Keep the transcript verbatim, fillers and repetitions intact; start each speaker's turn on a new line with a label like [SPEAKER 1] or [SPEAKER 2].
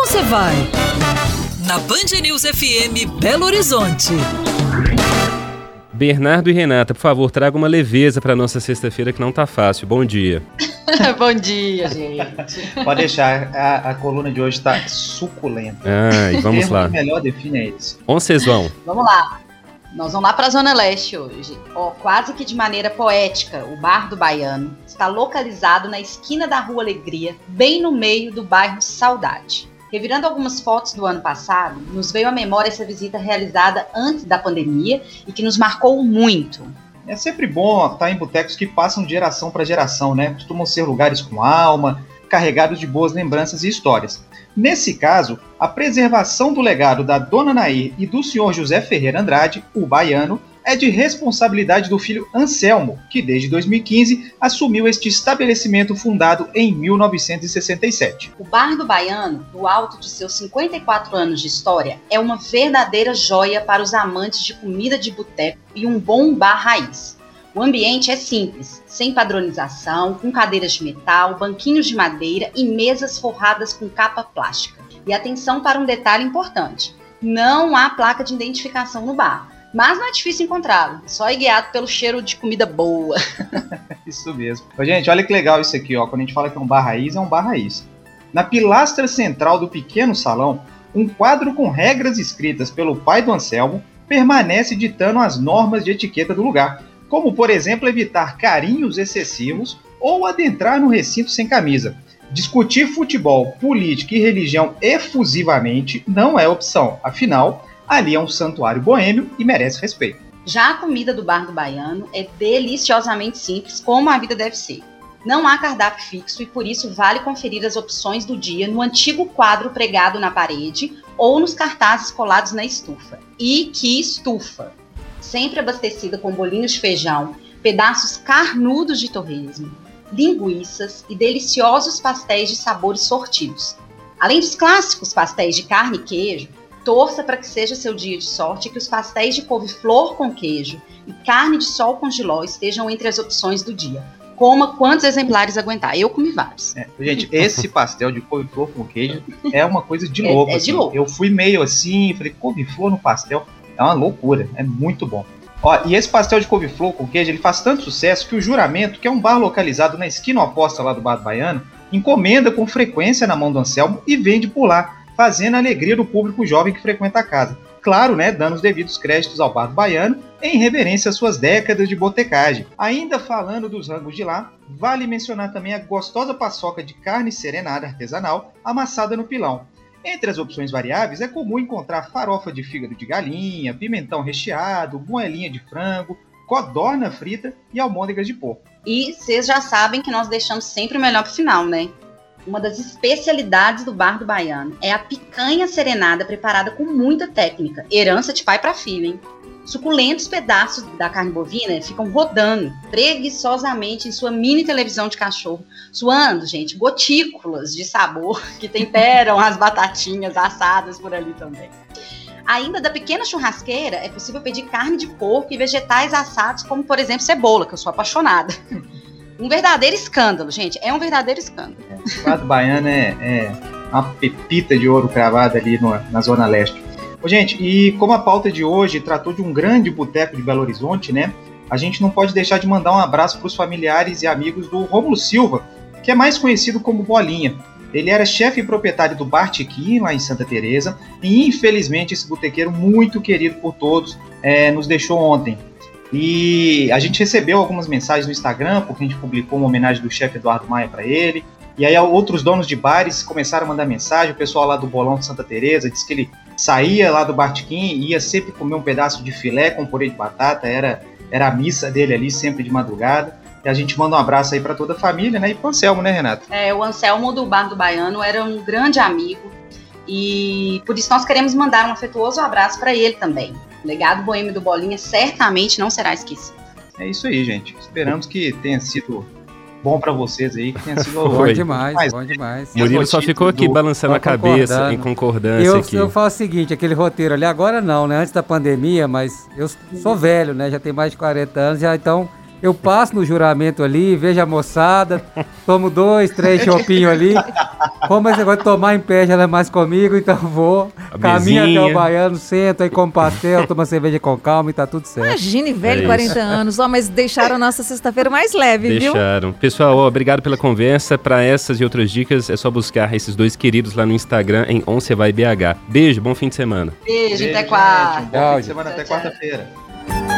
[SPEAKER 1] você vai? Na Band News F M Belo Horizonte.
[SPEAKER 2] Bernardo e Renata, por favor, traga uma leveza para nossa sexta-feira que não tá fácil. Bom dia.
[SPEAKER 3] Bom dia, gente.
[SPEAKER 4] Pode deixar, a, a coluna de hoje está suculenta.
[SPEAKER 2] Ah, e vamos lá.
[SPEAKER 4] O melhor define é esse.
[SPEAKER 2] Onde vocês vão?
[SPEAKER 3] Vamos lá. Nós vamos lá para a Zona Leste hoje. Ó, quase que de maneira poética, o Bar do Baiano está localizado na esquina da Rua Alegria, bem no meio do bairro Saudade. Revirando algumas fotos do ano passado, nos veio à memória essa visita realizada antes da pandemia e que nos marcou muito.
[SPEAKER 4] É sempre bom estar em botecos que passam de geração para geração, né? Costumam ser lugares com alma, carregados de boas lembranças e histórias. Nesse caso, a preservação do legado da Dona Nair e do senhor José Ferreira Andrade, o baiano, é de responsabilidade do filho Anselmo, que desde dois mil e quinze assumiu este estabelecimento fundado em mil novecentos e sessenta e sete.
[SPEAKER 3] O Bar do Baiano, no alto de seus cinquenta e quatro anos de história, é uma verdadeira joia para os amantes de comida de boteco e um bom bar raiz. O ambiente é simples, sem padronização, com cadeiras de metal, banquinhos de madeira e mesas forradas com capa plástica. E atenção para um detalhe importante: não há placa de identificação no bar. Mas não é difícil encontrá-lo, só é guiado pelo cheiro de comida boa.
[SPEAKER 4] Isso mesmo. Ô, gente, olha que legal isso aqui, ó. Quando a gente fala que é um bar raiz, é um bar raiz. Na pilastra central do pequeno salão, um quadro com regras escritas pelo pai do Anselmo permanece ditando as normas de etiqueta do lugar, como, por exemplo, evitar carinhos excessivos ou adentrar no recinto sem camisa. Discutir futebol, política e religião efusivamente não é opção, afinal, ali é um santuário boêmio e merece respeito.
[SPEAKER 3] Já a comida do Bar do Baiano é deliciosamente simples, como a vida deve ser. Não há cardápio fixo e por isso vale conferir as opções do dia no antigo quadro pregado na parede ou nos cartazes colados na estufa. E que estufa! Sempre abastecida com bolinhos de feijão, pedaços carnudos de torresmo, linguiças e deliciosos pastéis de sabores sortidos. Além dos clássicos pastéis de carne e queijo, torça para que seja seu dia de sorte e que os pastéis de couve-flor com queijo e carne de sol com jiló estejam entre as opções do dia. Coma quantos exemplares aguentar. Eu comi vários.
[SPEAKER 4] É, gente, esse pastel de couve-flor com queijo é uma coisa de louco.
[SPEAKER 3] É, é
[SPEAKER 4] assim.
[SPEAKER 3] de louco.
[SPEAKER 4] Eu fui meio assim, falei, couve-flor no pastel é uma loucura, é muito bom. Ó, e esse pastel de couve-flor com queijo, ele faz tanto sucesso que o Juramento, que é um bar localizado na esquina oposta lá do Bar do Baiano, encomenda com frequência na mão do Anselmo e vende por lá, fazendo a alegria do público jovem que frequenta a casa. Claro, né, dando os devidos créditos ao Bar do Baiano, em reverência às suas décadas de botecagem. Ainda falando dos rangos de lá, vale mencionar também a gostosa paçoca de carne serenada artesanal, amassada no pilão. Entre as opções variáveis, é comum encontrar farofa de fígado de galinha, pimentão recheado, moelinha de frango, codorna frita e almôndegas de porco.
[SPEAKER 3] E vocês já sabem que nós deixamos sempre o melhor pro final, né? Uma das especialidades do Bar do Baiano é a picanha serenada preparada com muita técnica, herança de pai para filho, hein? Suculentos pedaços da carne bovina ficam rodando preguiçosamente em sua mini televisão de cachorro, suando, gente, gotículas de sabor que temperam as batatinhas assadas por ali também. Ainda da pequena churrasqueira é possível pedir carne de porco e vegetais assados, como por exemplo cebola, que eu sou apaixonada. Um verdadeiro escândalo, gente, é um verdadeiro escândalo.
[SPEAKER 4] O Bar do Baiano é, é uma pepita de ouro cravada ali no, na Zona Leste. Ô, gente, e como a pauta de hoje tratou de um grande boteco de Belo Horizonte, né? A gente não pode deixar de mandar um abraço para os familiares e amigos do Rômulo Silva, que é mais conhecido como Bolinha. Ele era chefe e proprietário do Bar Tiquim, lá em Santa Teresa, e infelizmente esse botequeiro muito querido por todos é, nos deixou ontem. E a gente recebeu algumas mensagens no Instagram, porque a gente publicou uma homenagem do chefe Eduardo Maia para ele. E aí outros donos de bares começaram a mandar mensagem. O pessoal lá do Bolão de Santa Teresa disse que ele saía lá do Bar Tiquim e ia sempre comer um pedaço de filé com purê de batata. Era, era a missa dele ali, sempre de madrugada. E a gente manda um abraço aí para toda a família, né? E pro Anselmo, né, Renato?
[SPEAKER 3] É, o Anselmo do Bar do Baiano era um grande amigo. E por isso nós queremos mandar um afetuoso abraço para ele também. O legado boêmio do Bolinha certamente não será esquecido.
[SPEAKER 4] É isso aí, gente. Esperamos que tenha sido bom pra vocês aí, que tenha sido
[SPEAKER 5] bom demais, demais, bom demais.
[SPEAKER 2] Murilo só ficou aqui do... balançando a cabeça em concordância
[SPEAKER 5] eu,
[SPEAKER 2] aqui.
[SPEAKER 5] Eu falo o seguinte, aquele roteiro ali, agora não, né? Antes da pandemia, mas eu sou velho, né? Já tenho mais de quarenta anos, já então Eu passo no juramento ali, vejo a moçada, tomo dois, três chopinhos ali. Como esse negócio de tomar em pé já não é mais comigo, então vou.
[SPEAKER 2] A
[SPEAKER 5] Caminho
[SPEAKER 2] mesinha.
[SPEAKER 5] até o baiano, sento aí como pastel, tomo cerveja com calma e tá tudo certo.
[SPEAKER 6] Imagine, velho,
[SPEAKER 2] É
[SPEAKER 6] quarenta anos. Ó, mas deixaram a nossa sexta-feira mais leve, viu?
[SPEAKER 2] Deixaram. Pessoal, ó, obrigado pela conversa. Para essas e outras dicas, é só buscar esses dois queridos lá no Instagram, em On Cê Vai B H. Beijo, bom fim de semana.
[SPEAKER 3] Beijo,
[SPEAKER 4] Beijo,
[SPEAKER 3] até
[SPEAKER 4] gente.
[SPEAKER 3] quarta.
[SPEAKER 4] Um bom
[SPEAKER 5] Tchau,
[SPEAKER 4] fim de semana, até
[SPEAKER 3] tchau.
[SPEAKER 4] quarta-feira.